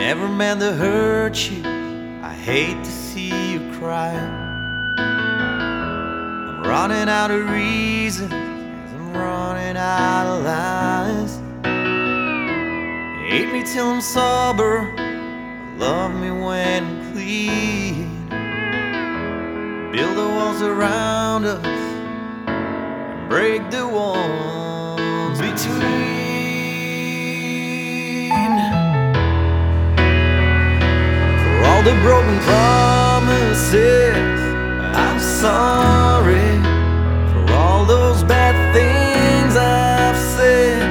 Never meant to hurt you, I hate to see you cry. I'm running out of reasons, I'm running out of lies. Hate me till I'm sober, love me when I'm clean. Build the walls around us and break the walls between. For all the broken promises, I'm sorry. For all those bad things I've said,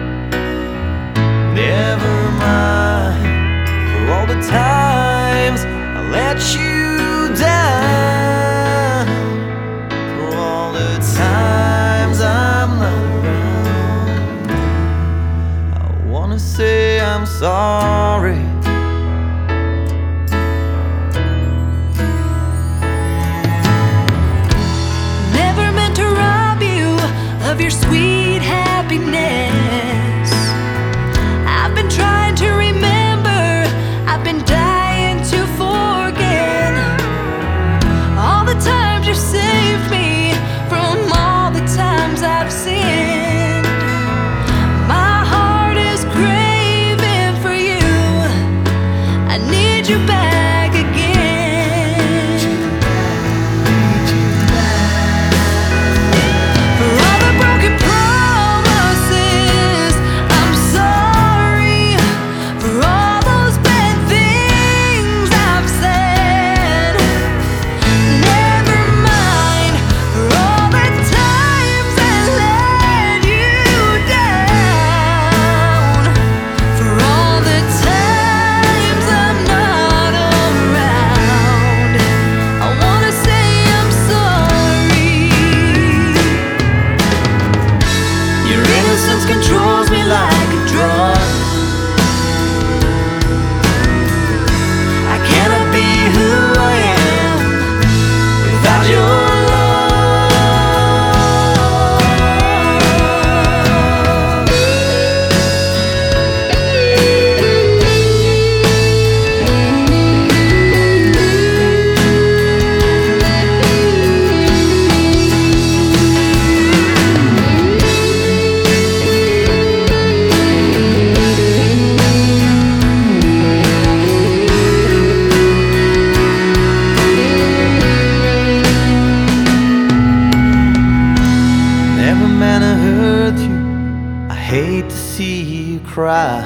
never mind. For all the times I let you down, for all the times I'm not around, I wanna say I'm sorry. Never meant to rob you of your sweet happiness. I've been trying to remember, I've been dying to forget all the times you saved me from all the times I've sinned. My heart is craving for you, I need you back again. For all the broken promises, I'm sorry. For all those bad things I've said, never mind. For all the times I let you down, for all the times I'm not around, I wanna say I'm sorry. Your innocence controls me like a drug. I cannot be who I am without your Never meant to hurt you, I hate to see you cry.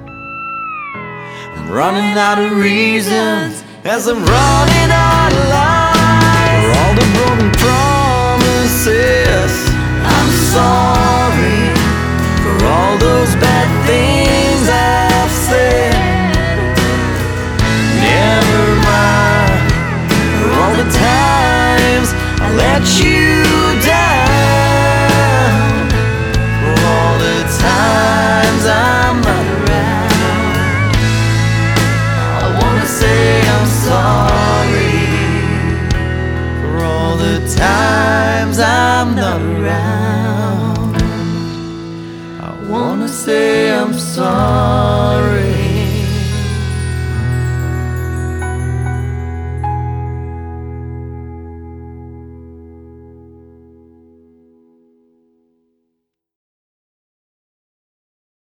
I'm running out of reasons as I'm running out of lies. For all the broken promises, I'm sorry. For all those bad things I've said, never mind. For all the times I let you down, for all the times I'm not around, I wanna say I'm sorry. For all the times I'm not around, I wanna say I'm sorry.